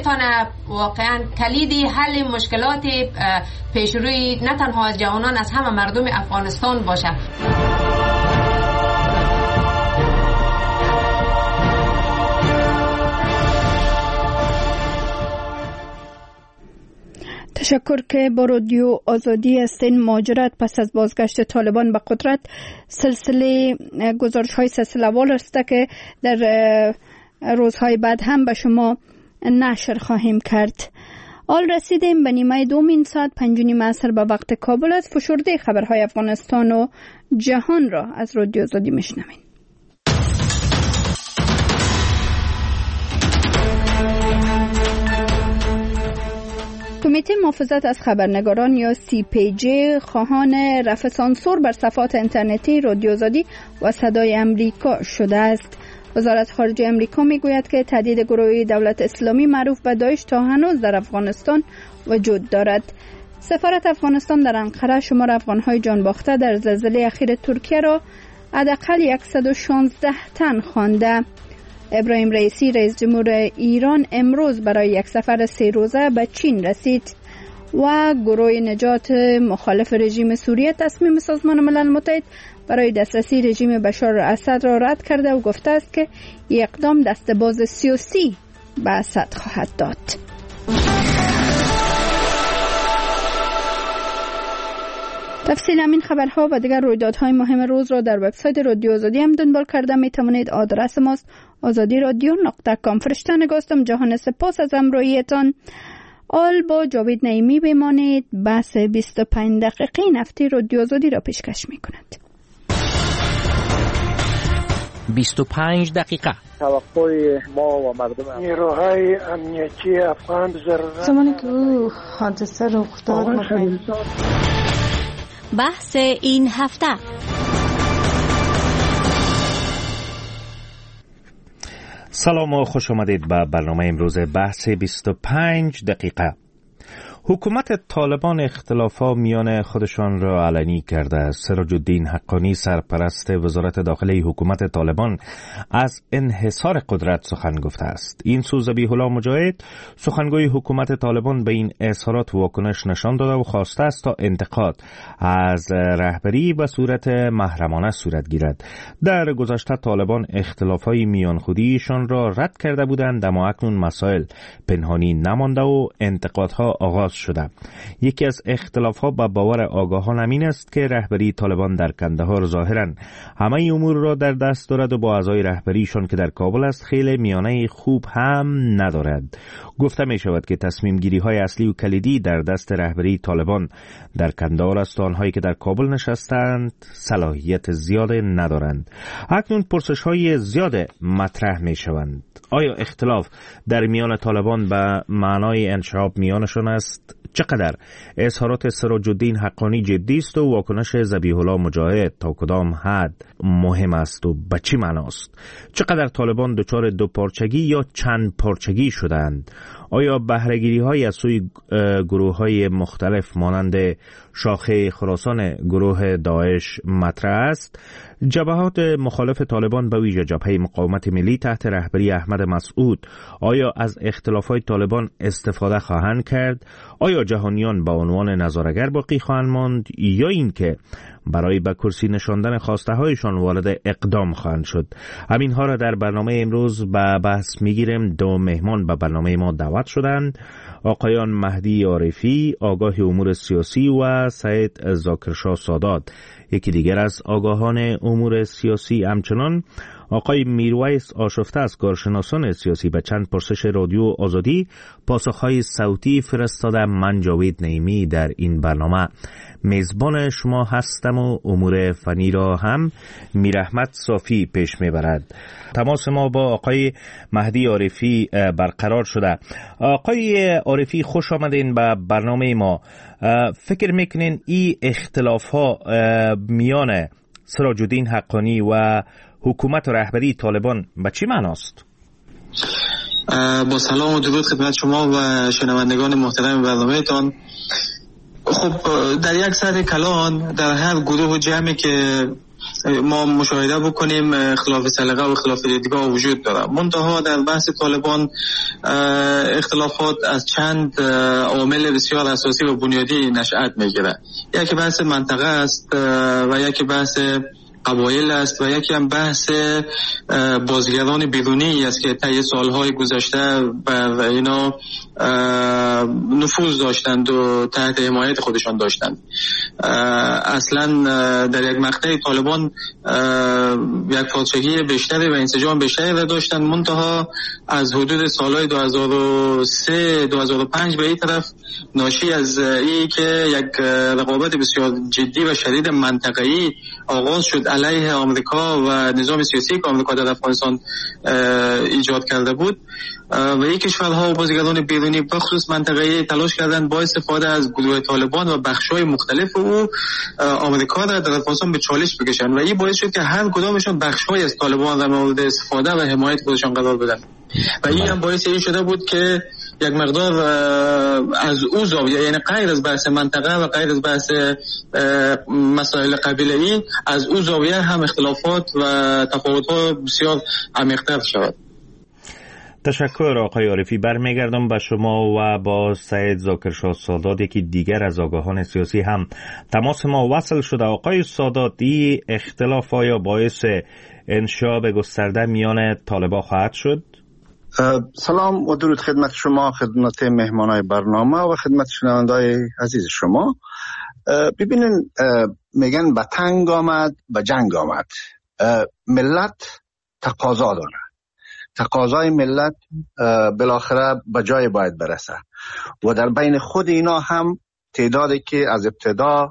میتونه واقعا کلیدی حل مشکلات پیشروی نه تنها جوانان از همه مردم افغانستان باشه. تشکر که با رادیو آزادی هستین. مهاجرت پس از بازگشت طالبان به قدرت سلسله گزارش‌های سلسله‌وار است که در روزهای بعد هم به شما نشر خواهیم کرد. آل رسیدیم به نیمه دومین ساعت 5:30 عصر به وقت کابل. از فشرده خبرهای افغانستان و جهان را از رادیو آزادی میشنوین. کمیته محافظت از خبرنگاران یا CPJ خواهان رفع سانسور بر صفحات اینترنتی رادیو آزادی و صدای امریکا شده است. وزارت خارجه امریکا میگوید که تهدید گروه دولت اسلامی معروف به داعش تا هنوز در افغانستان وجود دارد. سفارت افغانستان در انقره شمار افغانهای جان باخته در زلزله اخیر ترکیه را حداقل 116 تن خوانده. ابراهیم رئیسی رئیس جمهور ایران امروز برای یک سفر 3 روزه به چین رسید و گروه نجات مخالف رژیم سوریه تصمیم سازمان ملل متحد برای دسترسی رژیم بشار اسد را رد کرده و گفته است که این اقدام دسته‌باز سیاسی به اسد خواهد داد. تفصیل همین خبرها و دیگر رویدادهای مهم روز را در وبسایت رادیو آزادی هم دنبال کرده می توانید. آدرس ماست azadiradyo.com. فرشته نگاستم. جهان سپاس از همراهیتان. آل با جاوید نعیمی بمانید. بحث 25 دقیقه نفتی رادیو آزادی را پیشکش می کند. 25 دقیقه توقع ما و مردم نیروهای امنیتی افغان زمانی که او حادثه رخ داد بحث این هفته. سلام و خوش آمدید به برنامه امروز بحث 25 دقیقه. حکومت طالبان اختلافات میان خودشان را علنی کرده. سراج الدین حقانی سرپرست وزارت داخلی حکومت طالبان از انحصار قدرت سخن گفته است. این سو ذبیح الله مجاهد سخنگوی حکومت طالبان به این اظهارات واکنش نشان داده و خواسته است تا انتقاد از رهبری به صورت محرمانه صورت گیرد. در گذشته طالبان اختلافات میان خودیشان را رد کرده بودند، اما اکنون مسائل پنهانی نمانده و انتقادها آغاز شده. یکی از اختلافات با باور آگاهان این است که رهبری طالبان در کندهار ظاهراً همه امور را در دست دارد و با اعضای رهبریشان که در کابل است خیلی میانه خوب هم ندارد. گفته می شود که تصمیم گیری های اصلی و کلیدی در دست رهبری طالبان در کندهار است. آنهایی که در کابل نشستند صلاحیت زیاد ندارند. اکنون پرسش های زیاد مطرح می شوند. آیا اختلاف در میان طالبان به معنای انشعاب میانشان است؟ چقدر اظهارات سراج الدین حقانی جدی است و واکنش ذبیح الله مجاهد تا کدام حد مهم است و به چه معناست؟ چقدر طالبان دچار دو پارچگی یا چند پارچگی شدند؟ آیا بهره‌گیری های از سوی گروه های مختلف مانند شاخه خراسان گروه داعش مطرح است؟ جبهات مخالف طالبان به ویژه جبهه مقاومت ملی تحت رهبری احمد مسعود آیا از اختلافات طالبان استفاده خواهند کرد؟ آیا جهانیان به عنوان نظاره‌گر باقی خواهند ماند یا اینکه برای به کرسی نشاندن خواسته هایشان وارد اقدام خواهند شد؟ همین ها را در برنامه امروز به بحث میگیریم. دو مهمان به برنامه ما دعوت شدند: آقایان مهدی عارفی آگاه امور سیاسی و سید ذاکرشاه سادات، یکی دیگر از آگاهان امور سیاسی. همچنان آقای میرویس آشفته از کارشناسان سیاسی به چند پرسش رادیو آزادی پاسخهای صوتی فرستاده. من جاوید نعیمی در این برنامه میزبان شما هستم و امور فنی را هم میرحمت صافی پیش میبرد. تماس ما با آقای مهدی عارفی برقرار شده. آقای عارفی خوش آمدین به برنامه ما. فکر میکنین این اختلاف ها میان سراج الدین حقانی و حکومت و رهبری طالبان به چی معناست؟ با سلام و درود خدمت شما و شنوندگان محترم برنامه‌تان. خب در یک سر کلان در هر گروه و جمعی که ما مشاهده بکنیم اختلاف سلیقه و اختلاف دیدگاه وجود داره. منتها در بحث طالبان اختلافات از چند عامل بسیار اساسی و بنیادی نشأت میگیره. یکی بحث منطقه است و یکی بحث قبایل است و یکی هم بحث بازیگران بیرونی است که طی سالهای گذشته بر اینا نفوذ داشتند و تحت حمایت خودشان داشتند. اصلا در یک مقطع طالبان یک پادشاهی بیشتری و انسجام بیشتری را داشتند، منتها از حدود سالهای 2003 2005 به این طرف ناشی از این که یک رقابت بسیار جدی و شدید منطقه‌ای آغاز شد علیه آمریکا و نظام سیاسی که آمریکا در افغانستان ایجاد کرده بود و یک کشورها و بازیگران بیرونی بخصوص منطقه‌ای تلاش کردند با استفاده از گروه طالبان و بخش‌های مختلف او آمریکا را در افغانستان به چالش بکشند و این باعث شد که هر کدامشون بخش‌های از طالبان را مورد استفاده و حمایت خودشان قرار بدن و این هم باعث این شده بود که یک مقدار از او زاویه، یعنی غیر از بحث منطقه و غیر از بحث مسائل قبیله‌ای، از او زاویه هم اختلافات و تفاوت‌ها بسیار عمیق‌تر شود. تشکر آقای عارفی. برمیگردم به شما و با سید ذاکرشاه سادات، یکی دیگر از آگاهان سیاسی هم تماس ما وصل شده. آقای سادات، این اختلاف آیا باعث انشعاب گسترده میان طالبان خواهد شد؟ سلام و درود خدمت شما، خدمت مهمانای برنامه و خدمت شنوندای عزیز شما. ببینین، میگن به تنگ آمد به جنگ آمد. ملت تقاضا داره، تقاضای ملت بالاخره به جای باید برسه و در بین خود اینا هم تعدادی که از ابتدا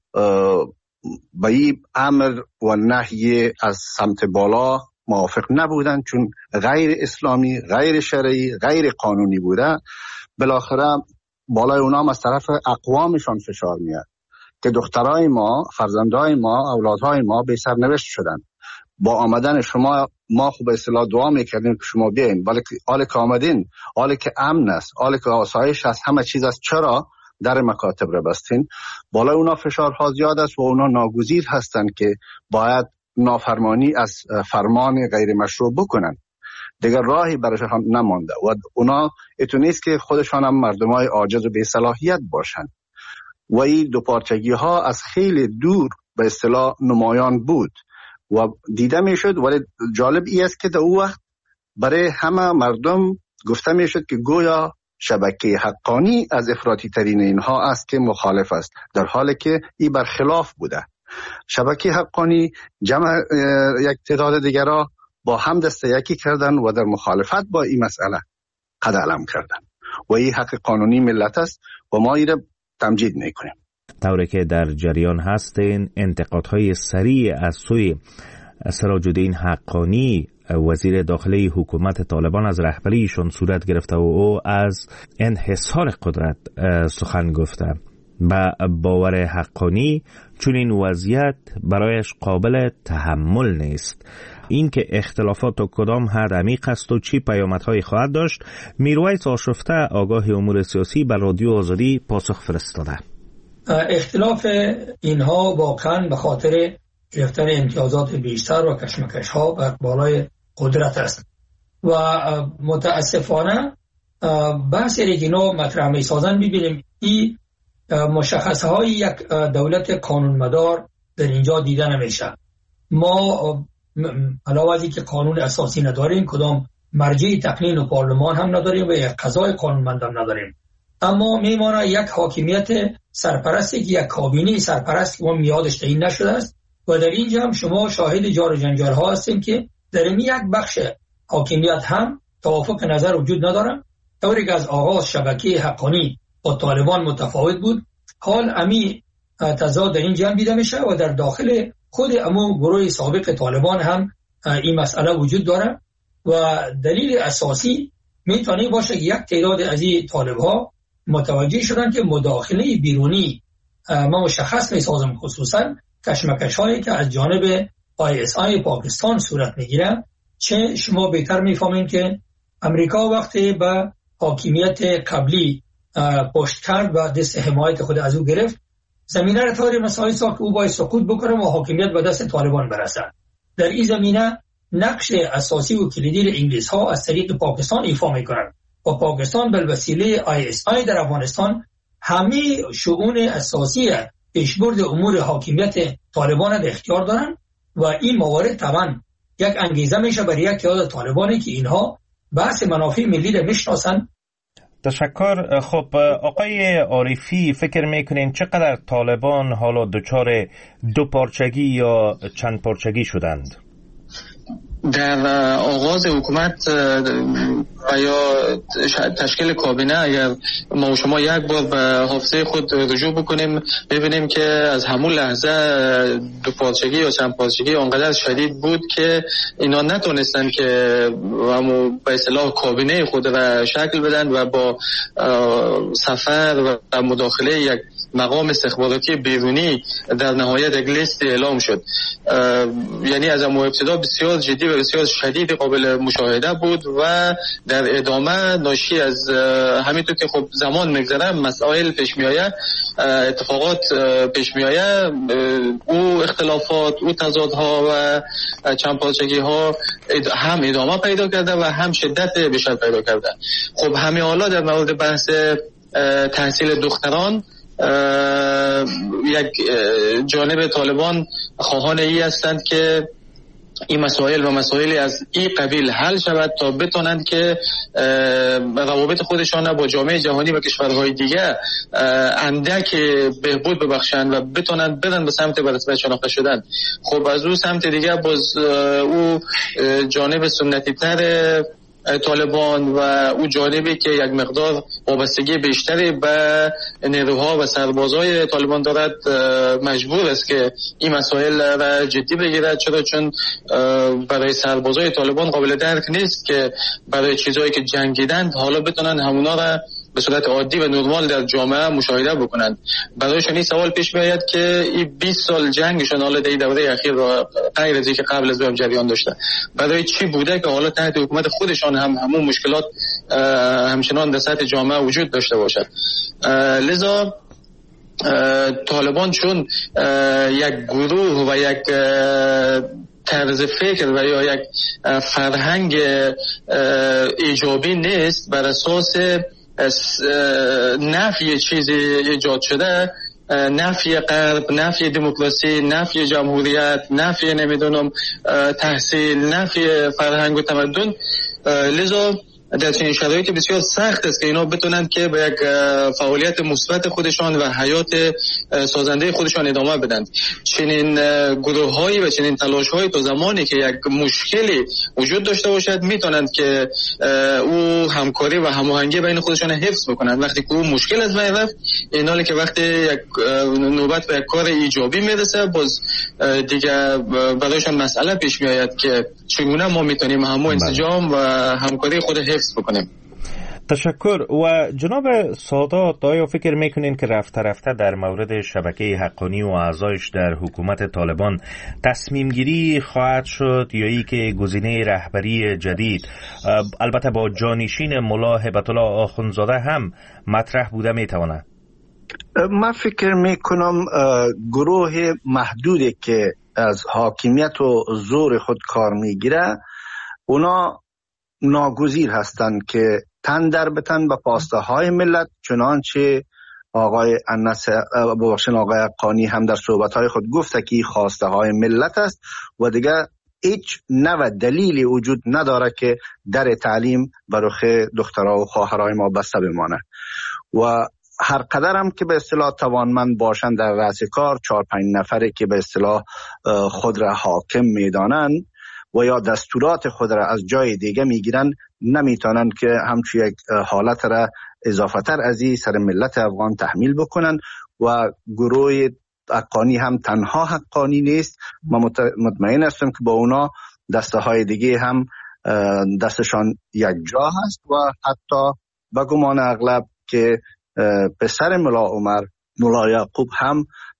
به این امر و نهی از سمت بالا موافق نبودن، چون غیر اسلامی، غیر شرعی، غیر قانونی بوده، بالاخره بالای اونا از طرف اقوامشان فشار میاد که دخترای ما، فرزندای ما، اولادهای ما به سرنوشت شدن. با آمدن شما ما خوب اصطلاح دعا میکردیم که شما بیاین، ولی حالی که آمدین، حالی که امن است، حالی که آسایش است، همه چیز است، چرا در مکاتب را بستین؟ بالای اونا فشارها زیاد است و اونا ناگزیر هستند که باید نافرمانی از فرمان غیر مشروع بکنن. دیگر راهی برایشان نمانده و اونا اتو نیست که خودشان هم مردمای عاجز و بی صلاحیت باشند و این دو پارچگی ها از خیلی دور به اصطلاح نمایان بود و دیده می شد. ولی جالب ای است که در او وقت برای همه مردم گفته می شد که گویا شبکه حقانی از افراطی ترین اینها است که مخالف است، در حالی که این برخلاف بوده. شبکه حقانی جمع یک تعداد دیگرها با هم دست یکی کردن و در مخالفت با این مسئله قد علم کردن و این حق قانونی ملت است و ما این را تمجید میکنیم. طوری که در جریان هستین، انتقادهای سریع از سوی سراج الدین حقانی وزیر داخلی حکومت طالبان از رهبریشان صورت گرفته و او از انحصار قدرت سخن گفته. با باور حقانی چون این وضعیت برایش قابل تحمل نیست. این که اختلافات و کدام حد عمیق است و چی پیامدهایی خواهد داشت، میرویس آشفته آگاه امور سیاسی بر رادیو آزادی پاسخ فرستاده. اختلاف اینها واقعا به خاطر گرفتن امتیازات بیشتر و کشمکش ها بر بالای قدرت است و متاسفانه بحث اینا مطرح می سازن. ببینیم این مشخصه های یک دولت قانون مدار در اینجا دیده نمیشه. ما علاوه از اینکه قانون اساسی نداریم، کدام مرجع تقنین و پارلمان هم نداریم و یک قضای قانونمند هم نداریم، اما میمانه یک حاکمیت سرپرستی که یک کابینه سرپرست و میادش تعیین نشده است و در اینجا هم شما شاهد جار و جنجال ها هستیم که در این یک بخش حاکمیت هم توافق نظر وجود نداره. طوری که از آغاز شبکه حقانی با طالبان متفاوت بود، حال امی تضاد در اینجا هم دیده میشه و در داخل خود امو گروه سابق طالبان هم این مسئله وجود داره و دلیل اساسی میتونه باشه که یک تعداد از این طالب ها متوجه شدن که مداخله بیرونی ما مشخص میسازم، خصوصا کشمکش هایی که از جانب ISI پاکستان صورت میگیره. چه شما بهتر میفهمین که امریکا وقتی به حاکمیت قبلی پشت کرد و دست حمایت خود از او گرفت، زمینه را طوری مساعد ساخت که او باید سقوط بکنه و حاکمیت به دست طالبان برسه. در این زمینه نقش اساسی و کلیدی انگلیس ها از طریق پاکستان ایفا میکنند و پاکستان به وسیله ISI در افغانستان همه شؤون اساسی پیشبرد امور حاکمیت طالبان در اختیار دارند و این موارد طبعا یک انگیزه میشه برای یک تعداد طالبانی که اینها بحث منافع ملی را میشناسند. تشکر. خب آقای عارفی، فکر میکنین چقدر طالبان حالا دچار دو پارچگی یا چند پارچگی شدند؟ در آغاز حکومت و یا تشکیل کابینه اگر ما و شما یک بار به حافظه خود رجوع بکنیم ببینیم که از همون لحظه دو پارچگی یا چند پارچگی آنقدر شدید بود که اینا نتونستن که به اصطلاح کابینه خود را شکل بدن و با سفر و مداخله یک مقام استخباراتی بیرونی در نهایت یک لیست اعلام شد. یعنی از ابتدا بسیار جدی و بسیار شدید قابل مشاهده بود و در ادامه ناشی از همینطور که خب زمان میگذره مسائل پیش میآید، اتفاقات پیش میآید، او اختلافات، او تضادها و چند پارچگی ها هم ادامه پیدا کرده و هم شدت بیشتر پیدا کرده. خب همین حالا در مورد بحث تحصیل دختران یک جانب طالبان خواهان ای هستند که این مسائل و مسائلی از این قبیل حل شود تا بتونند که روابط خودشان با جامعه جهانی و کشورهای دیگه اندک بهبود ببخشند و بتونند برن به سمت برتر شناخته شدن. خب از اون سمت دیگه باز او جانب سنتی تر طالبان و او جانبی که یک مقدار وابستگی بیشتری به نیروها و سربازای طالبان دارد مجبور است که این مسائل را جدی بگیرد، چون برای سربازای طالبان قابل درک نیست که برای چیزایی که جنگیدند حالا بتونن همونا را به صورت عادی و نرمال در جامعه مشاهده بکنند. برایشان این سوال پیش میآید که این 20 سال جنگشون حالا در دوره اخیر و غیر از اینکه قبل از اون جریان داشته برای چی بوده که حالا تحت حکومت خودشان هم همون مشکلات همچنان در سطح جامعه وجود داشته باشد. لذا طالبان چون یک گروه و یک طرز فکر و یا یک فرهنگ ایجابی نیست بر اساس نفی چیزی ایجاد شده، نفی غرب، نفی دموکراسی، نفی جمهوریت، نفی نمیدونم تحصیل، نفی فرهنگ و تمدن. لذا در چنین شرایطی بسیار سخت است که اینا بتونند که به یک فعالیت مثبت خودشان و حیات سازنده خودشان ادامه بدند. چنین گروه‌هایی و چنین تلاش‌هایی تا زمانی که یک مشکلی وجود داشته باشد میتونند که او همکاری و هماهنگی بین خودشان حفظ بکنند. وقتی که او مشکل از بین رفت، اینالی که وقتی یک نوبت به یک کار ایجابی میرسه باز دیگه برایشان مسئله پیش میآید که چگونه ما میتونیم همو انسجام و همکاری خود حفظ بکنیم. تشکر. و جناب سادات، آیا فکر میکنین که رفته رفته در مورد شبکه حقانی و اعضایش در حکومت طالبان تصمیم گیری خواهد شد یا ای که گزینه رهبری جدید البته با جانشین ملا هبت الله آخوندزاده هم مطرح بوده میتواند؟ من فکر میکنم گروه محدودی که از حاکمیت و زور خود کار میگیره اونا ناگزیر هستند که تن در بتن به خواسته های ملت، چنانچه آقای آقای حقانی هم در صحبت های خود گفته که خواسته های ملت است و دیگه هیچ نوع دلیلی وجود نداره که در تعلیم برای دخترها و خواهرای ما بسته بمانه. و هر قدر هم که به اصطلاح توانمند باشن در رأس کار، 4-5 نفری که به اصطلاح خود را حاکم میدانن و یا دستورات خود را از جای دیگه میگیرن، نمیتونن که همچون یک حالت را اضافه تر از این سر ملت افغان تحمیل بکنن. و گروه حقانی هم تنها حقانی نیست، ما مطمئن هستم که با اونا دسته های دیگه هم دستشان یک جا هست و حتی به گمان اغلب که پسر ملا عمر، ملا یعقوب هم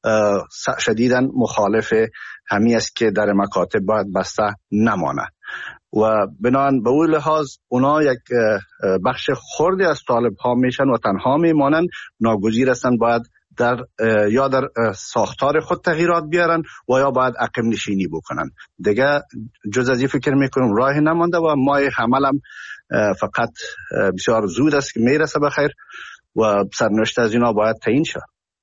شدیداً مخالف همی است که در مکاتب باید بسته نماند و بنابراین به اون لحاظ اونا یک بخش خردی از طالب ها میشن و تنها میمانند، ناگزیر هستند باید یا در ساختار خود تغییرات بیارن و یا باید عقب نشینی بکنن. دیگه جز از این فکر میکنم راهی نمانده و ماه حملم فقط بسیار زود است که میرسه بخیر و سرنوشت از اینا باید تعیین شد.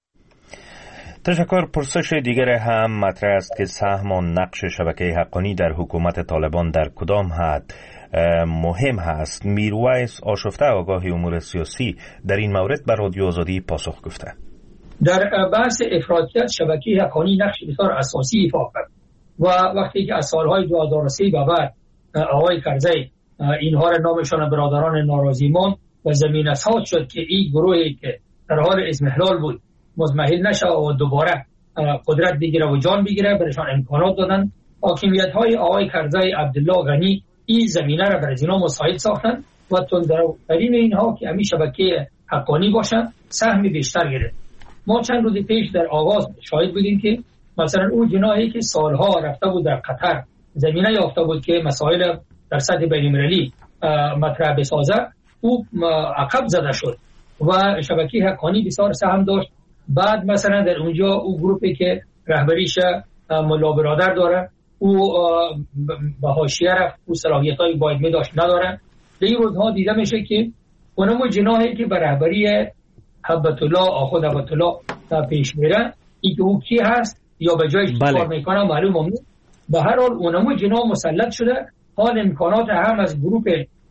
تشکر. پرسش دیگر هم مطرح است که سهم و نقش شبکه حقانی در حکومت طالبان در کدام حد مهم هست؟ میرویس آشفته آگاه امور سیاسی در این مورد بر رادیو آزادی پاسخ گفته. در بحث افراطیت شبکه حقانی نقش بسیار اساسی ایفا کرد و وقتی که از سالهای 2003 به بعد آقای کرزی اینها را نامشان برادران ناراضی ماند و زمینه ساز شد که این گروهی که در حال اضمحلال بود مضمحل نشه و دوباره قدرت بگیره و جان بگیره، برایشان امکانات دادن. حاکمیت های آقای کرزی عبدالله غنی این زمینه را برای اینا مساعد ساختن و تندروترین اینها که همین شبکه حقانی باشن سهم بیشتر گرفت. ما چند روز پیش در آغاز شاهد بودیم که مثلا اون جناحی که سالها رفته بود در قطر زمینه یافته بود که مسائل در سطح بین‌المللی مطرح بسازه، او عقب زده شد و شبکه حقانی بسیار سهم داشت. بعد مثلا در اونجا او گروپی که رهبریش ملا برادر داره او به حاشیه رفت، او صلاحیت‌های باید می داشت نداره. در این روزها دیده میشه که اونمو جناحی که به رهبری حبت الله آخود حبت الله پیش میره، این که او کی هست یا به جایش کار میکنه معلوم نیست. به هر حال اونمو جناح مسلط شده، حال امکانات هم از گروپ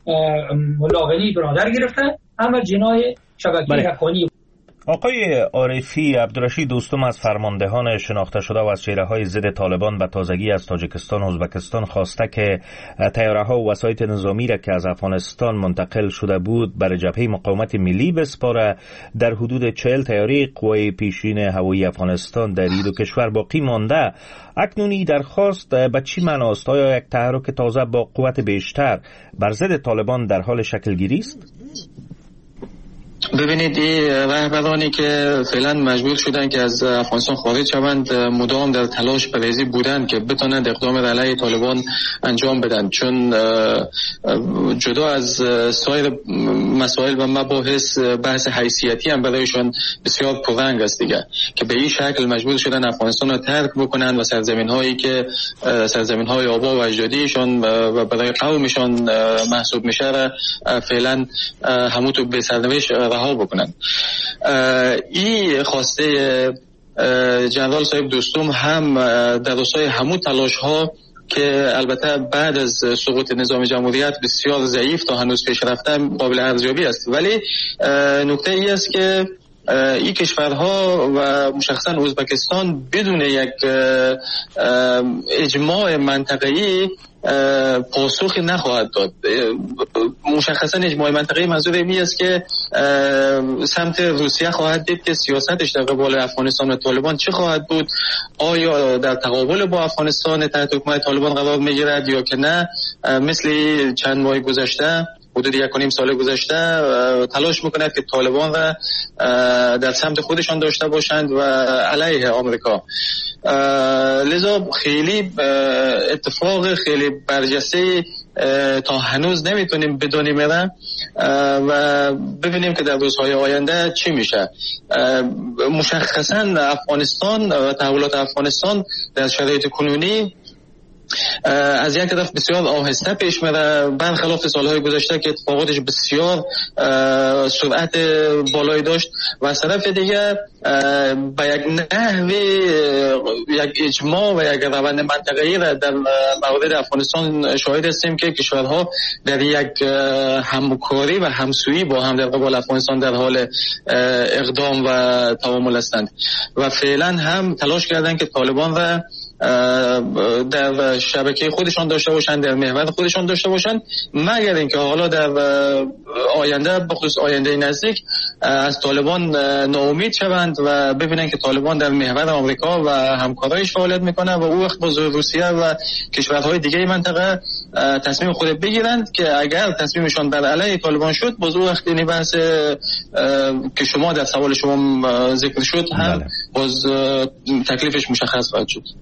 ملاغنی برادر گرفته هم از جناح شبکه حقانی. آقای عارفی، عبدالرشید دوستم از فرماندهان شناخته شده و از چهره‌های ضد طالبان به تازگی از تاجیکستان و ازبکستان خواسته که طیاره‌ها و وسایط نظامی را که از افغانستان منتقل شده بود برای جبهه مقاومت ملی بسپاره. در حدود 40 طیاره قوای پیشین هوایی افغانستان در این دو کشور باقی مانده. اکنونی درخواست به چی معناست؟ آیا یک تحرک تازه با قوت بیشتر بر ضد طالبان در حال شکلگیری است؟ ببینید این رهبرانی که فعلا مجبور شدن که از افغانستان خارج شوند مدام در تلاش برای بودن که بتونند اقدام علیه طالبان انجام بدن، چون جدا از سایر مسائل و مباحث بحث حیثیتی هم برایشان بسیار پررنگ است دیگه، که به این شکل مجبور شدن افغانستان را ترک بکنن و سرزمین‌هایی که سرزمین‌های آبا و اجدادیشان و برای قومشان محسوب میشه را فعلا همون تو به سرنوشت رها بکنن. این خواسته جنرال صاحب دوستم هم در راستای همون تلاش ها که البته بعد از سقوط نظام جمهوریت بسیار ضعیف تا هنوز پیش رفتن قابل ارزیابی است، ولی نکته ای است که این کشورها و مشخصا ازبکستان بدون یک اجماع منطقه‌ای پاسخی نخواهد داد. مشخصا اجماع منطقه‌ای منظور این است که سمت روسیه خواهد دید که سیاستش در قبال افغانستان و طالبان چه خواهد بود، آیا در تقابل با افغانستان تحت حکومت طالبان قرار میگیرد یا که نه مثل چند ماه گذشته حدود 1.5 سال گذشته تلاش میکند که طالبان را در سمت خودشان داشته باشند و علیه آمریکا. لذا خیلی اتفاق خیلی برجسته تا هنوز نمیتونیم بدونیم و ببینیم که در روزهای آینده چی میشه. مشخصا افغانستان و تحولات افغانستان در شرایط کنونی از یک طرف بسیار آهسته پیش میره، برخلاف سالهای گذشته که اتفاقاتش بسیار سرعت بالایی داشت، و از طرف دیگه به یک نحوی یک اجماع و یک روند منطقه‌ای را در مورد افغانستان شاهد هستیم که کشورها در یک همکاری و همسویی با هم در قبال افغانستان در حال اقدام و تعامل هستند و فعلا هم تلاش کردند که طالبان را در شبکه خودشان داشته باشند، در محور خودشان داشته باشند، مگر اینکه حالا در آینده بخصوص آینده نزدیک از طالبان ناامید شوند و ببینن که طالبان در محور آمریکا و همکارایش فعالیت میکنه و او وقت با روسیه و کشورهای دیگه منطقه تصمیم خود بگیرند که اگر تصمیمشان بر علیه طالبان شد باز او وقت این بحث که شما در سوال شما ذکر شد هم باز تکلیفش مشخص خواهد شد.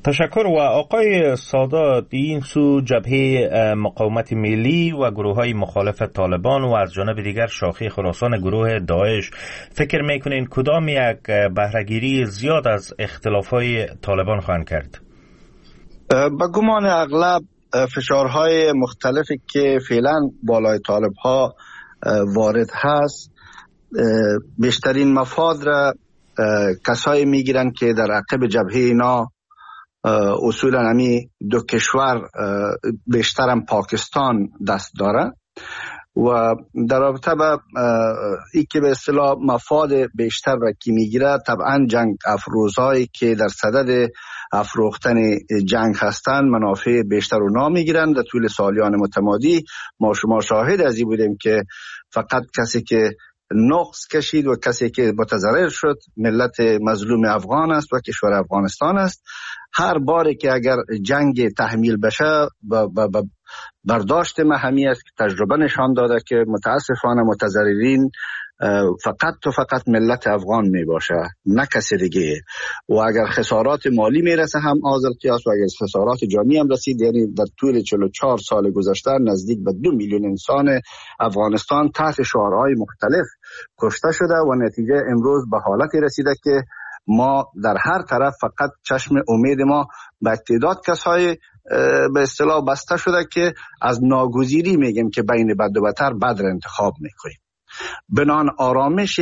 تشکر. و آقای سادات، این سو جبهه مقاومت ملی و گروه های مخالف طالبان و از جانب دیگر شاخه خراسان گروه داعش، فکر میکنین کدام یک بهرهگیری زیاد از اختلاف های طالبان خواهند کرد؟ با گمان اغلب فشارهای مختلفی که فعلا بالای طالب ها وارد هست، بیشترین مفاد را کسایی میگیرن که در عقب جبهه اینا اصولا همی دو کشور بیشترم پاکستان دست داره و در رابطه با ای که به اصطلاح مفاد بیشتر را کی میگیره، طبعا جنگ افروزهایی که در صدد افروختن جنگ هستند منافع بیشتر رو نامیگیرن. در طول سالیان متمادی ما شما شاهد از این بودیم که فقط کسی که نقص کشید و کسی که متضرر شد ملت مظلوم افغان است و کشور افغانستان است. هر باری که اگر جنگ تحمیل بشه برداشت ما همی است که تجربه نشان داده که متاسفانه متضررین فقط ملت افغان می باشه، نه کسی دیگه. و اگر خسارات مالی می رسه هم آزل قیاس و اگر خسارات جانی هم رسید، یعنی در طول 44 سال گذشته نزدیک به 2 میلیون انسان افغانستان تحت شعارهای مختلف کشته شده و نتیجه امروز به حالتی رسیده که ما در هر طرف فقط چشم امید ما به تعداد کسای به اصطلاح بسته شده که از ناگزیری میگیم که بین بد و بدتر بد را انتخاب میکنیم. بنان آرامش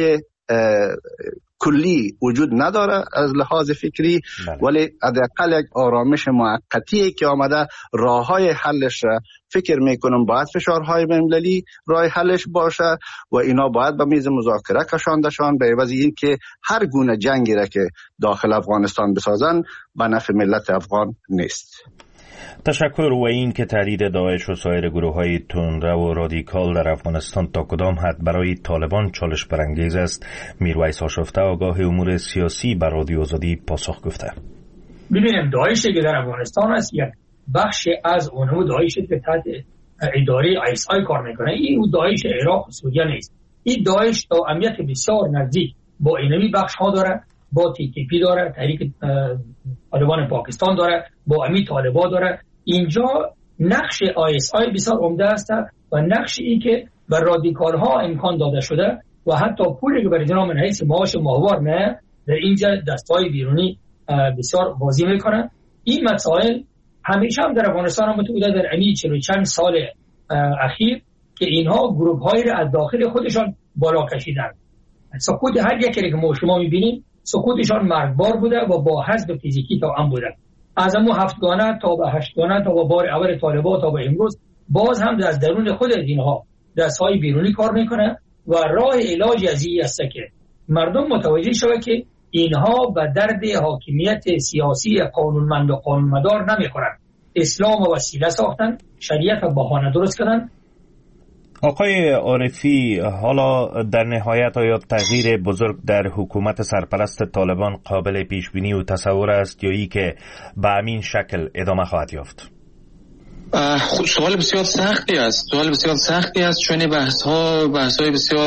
کلی وجود نداره از لحاظ فکری، ولی حداقل یک آرامش موقتی که آمده. راههای حلش را فکر میکنم باید فشارهای بین‌المللی راه حلش باشه و اینا باید به میز مذاکره کشاندشان به عوض این که هر گونه جنگی را که داخل افغانستان بسازن به نفع ملت افغان نیست. تشکر. و این که تهدید داعش و سایر گروه‌های تندرو و رادیکال در افغانستان تا کدام حد برای طالبان چالش برانگیز است، میرویس آشفته آگاه امور سیاسی بر رادیو آزادی پاسخ گفته. ببینیم داعشی که در افغانستان است یک بخش از اونمو داعشی که تحت اداره ISI کار میکنه. این داعش عراق و سوریه نیست. این داعش تا امنیت بسیار نزدیک با اینمی بخش ها داره، با TTP داره، تحریک طالبان پاکستان داره، با امی طالبان داره. اینجا نقش ISI بسیار عمده است و نقش ای که بر رادیکال ها امکان داده شده و حتی پولی که برای جناب من حیث معاش ماهوار نه در اینجا دستای بیرونی بسیار بازی میکنه. این مسائل همیشه هم در افغانستان هم بوده در امی 40 چند سال اخیر که اینها گروه هایی را از داخل خودشان بالا کشیدن. سقوط هر یکی که ما شما میبینیم سقوطشان مرگبار بوده و با حذف فیزیکی تا هم بوده. از امو 7 گانه تا به 8 گانه تا به بار اول طالبان تا به امروز باز هم از درون خود اینها دستهای بیرونی کار میکنه و راه علاج از این است که مردم متوجه شوه که اینها به درد حاکمیت سیاسی قانونمند و قانونمدار نمیخورن. اسلام و وسیله ساختن، شریعت و بهانه درست کردن. آقای عارفی، حالا در نهایت آیا تغییر بزرگ در حکومت سرپرست طالبان قابل پیش بینی و تصور است یا ای که به همین شکل ادامه خواهد یافت؟ خب سوال بسیار سختی است چون بحث‌های بسیار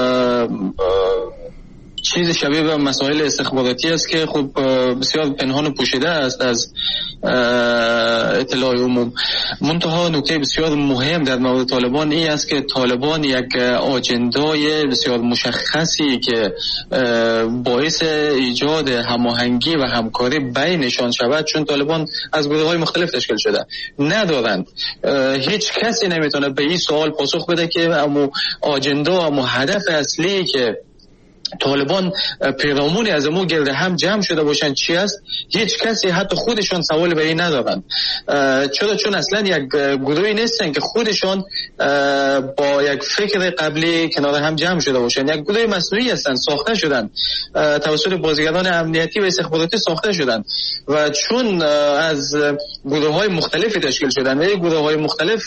چیز شبیه به مسائل استخباراتی است که خب بسیار پنهان و پوشیده است از اطلاع عموم. منتها نکته بسیار مهم در مورد طالبان این است که طالبان یک آجندای بسیار مشخصی که باعث ایجاد هماهنگی و همکاری بینشان شود، چون طالبان از گروه‌های مختلف تشکیل شده، ندارند. هیچ کسی نمیتونه به این سوال پاسخ بده که اما آجندا اما هدف اصلی که طالبان پیرامون از امو گرد هم جمع شده باشند چی است؟ هیچ کسی حتی خودشان سوال به این ندارند. چون اصلا یک گروهی نیستن که خودشان با یک فکر قبلی کنار هم جمع شده باشند. یک گروه مصنوعی هستند، ساخته شدند توسط بازیگران امنیتی و استخباراتی ساخته شدند و چون از گروه‌های مختلفی تشکیل شدن و این گروه‌های مختلف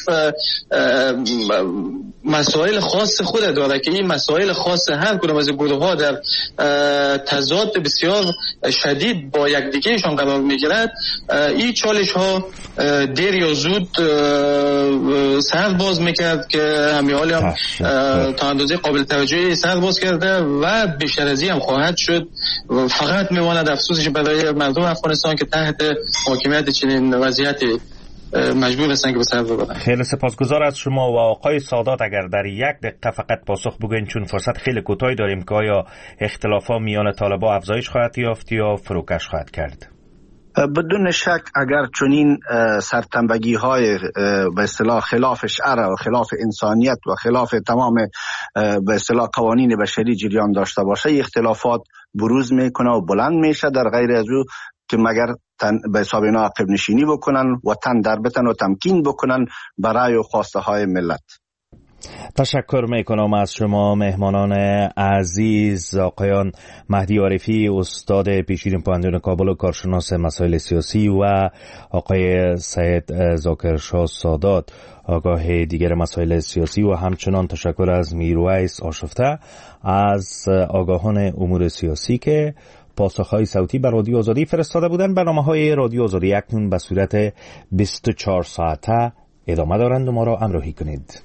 مسائل خاص خود داره که این مسائل خاص هر کدام از گروه‌ها در تضاد بسیار شدید با یکدیگهشان قرار می‌گیرد. این چالش‌ها دیر یا زود سر باز می‌کرد که همین حال هم تا اندازه قابل توجهی سر باز کرده و بیشتر از این هم خواهد شد. فقط می‌ماند افسوسش برای مردم افغانستان که تحت حاکمیت چنین وضعیتی مجبور هستن که به سر ببرن. خیلی سپاسگزار از شما و آقای سادات. اگر در 1 دقیقه فقط پاسخ بگوین چون فرصت خیلی کوتاهی داریم که آیا اختلافات میان طالبان افزایش خواهد یافت یا فروکش خواهد کرد؟ بدون شک اگر چنین سرتنبگی های به اصطلاح خلاف شرع و خلاف انسانیت و خلاف تمام به اصطلاح قوانین بشری جریان داشته باشه، اختلافات بروز میکنه و بلند میشه، در غیر از او که مگر به حساب اینا عقب نشینی بکنن و تن در بتن و تمکین بکنن برای و خواسته های ملت. تشکر میکنم از شما مهمانان عزیز، آقایان مهدی عارفی استاد پیشین پوهنتون کابل و کارشناس مسائل سیاسی و آقای سید ذاکرشاه سادات آگاه دیگر مسائل سیاسی و همچنان تشکر از میرویس آشفته از آگاهان امور سیاسی که پاسخهای صوتی بر رادیو آزادی فرستاده بودند. برنامه‌های رادیو آزادی اکنون به صورت 24 ساعته ادامه دارند و ما را همراهی کنید.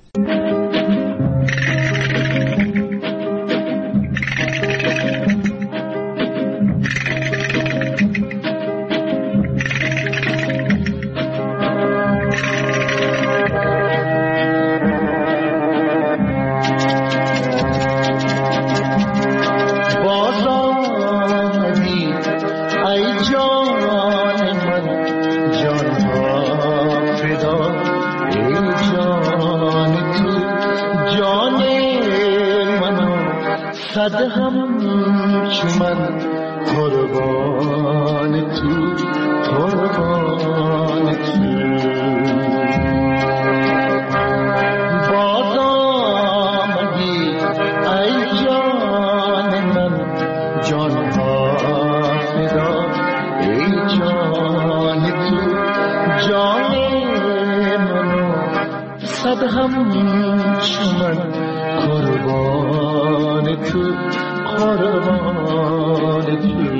صد هم چمن قربان تو قربان تو باز آمدی ای جان من جان ها فدا ای جان تو جان منو صد هم چمن قربان تو قربان تو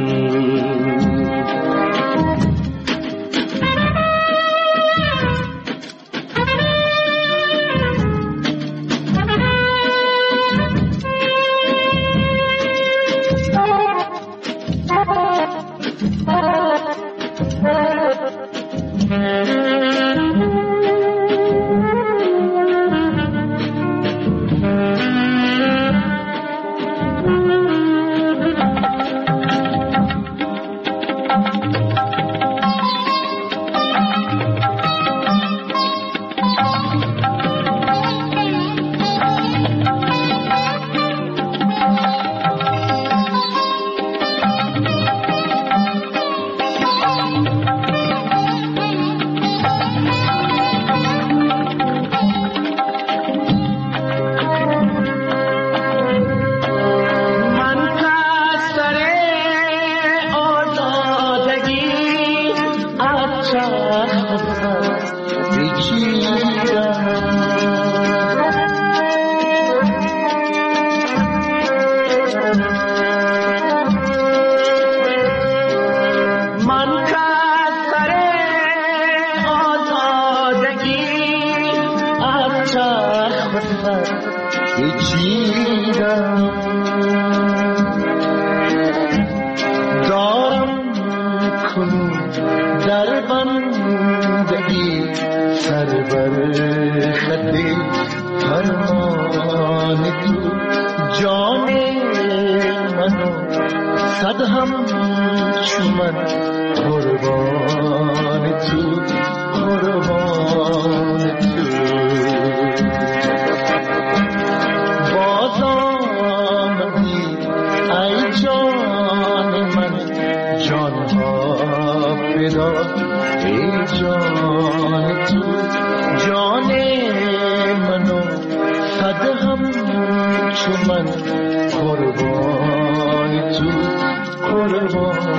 قربان تو قربان